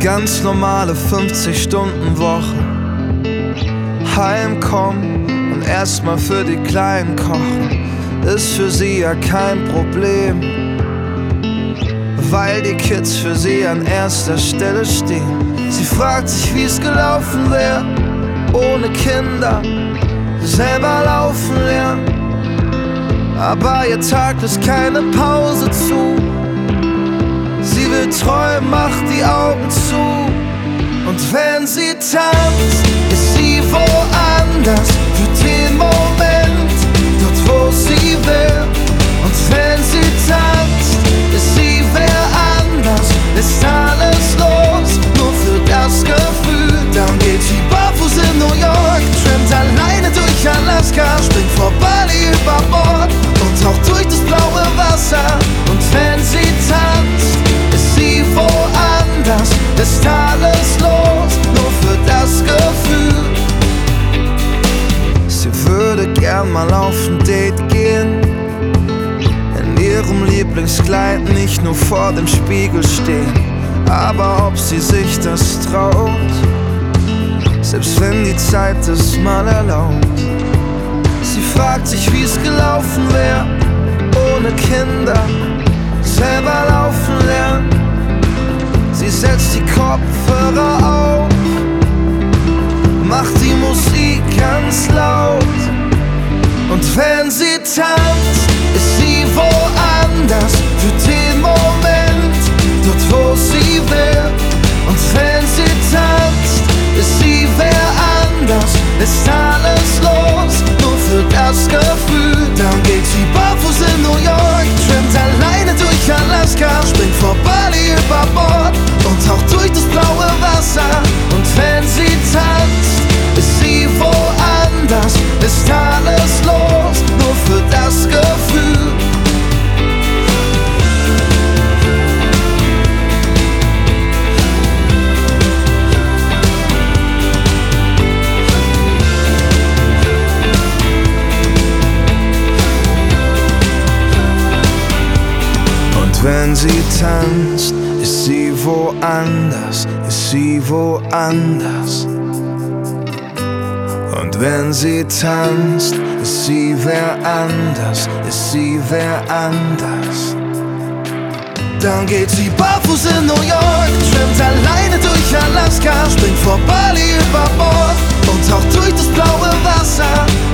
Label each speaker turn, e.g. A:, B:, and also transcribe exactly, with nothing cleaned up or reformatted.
A: ganz normale fünfzig-Stunden-Woche. Heimkommen und erstmal für die Kleinen kochen, ist für sie ja kein Problem, weil die Kids für sie an erster Stelle stehen. Sie fragt sich, wie's gelaufen wär, ohne Kinder, selber laufen lernen. Aber ihr Tag lässt keine Pause zu. Sie will träumen, macht die Augen zu. Und wenn sie tanzt, ist sie woanders für den Moment, dort wo sie will. Und wenn sie tanzt, ist sie wer anders, ist alles los, nur für das Gefühl. Dann geht sie barfuß in New York, trampt alleine durch Alaska, springt vor Bali über Bord und taucht durch das blaue Wasser. Und wenn sie tanzt, ist sie woanders, ist alles los, nur für das Gefühl. Sie würde gern mal auf ein Date gehen, in ihrem Lieblingskleid, nicht nur vor dem Spiegel stehen. Aber ob sie sich das traut, selbst wenn die Zeit es mal erlaubt. Sie fragt sich, wie's gelaufen wär, ohne Kinder, selber laufen lernen. Sie setzt die Kopfhörer auf, macht die Musik ganz laut. Und wenn sie tanzt, ist sie woanders für den Moment, dort wo sie will. Und wenn sie tanzt, ist sie wer anders, ist alles los, nur für das Gefühl. Dann geht sie barfuß in New York, trampt alleine durch Alaska, springt vor Bali über Bord und taucht durch das blaue Wasser. Und wenn sie tanzt, ist sie woanders, ist alles los, nur für das Gefühl. Wenn sie tanzt, ist sie woanders, ist sie woanders. Und wenn sie tanzt, ist sie wer anders, ist sie wer anders. Dann geht sie barfuß in New York, trampt alleine durch Alaska, springt vor Bali über Bord und taucht durch das blaue Wasser.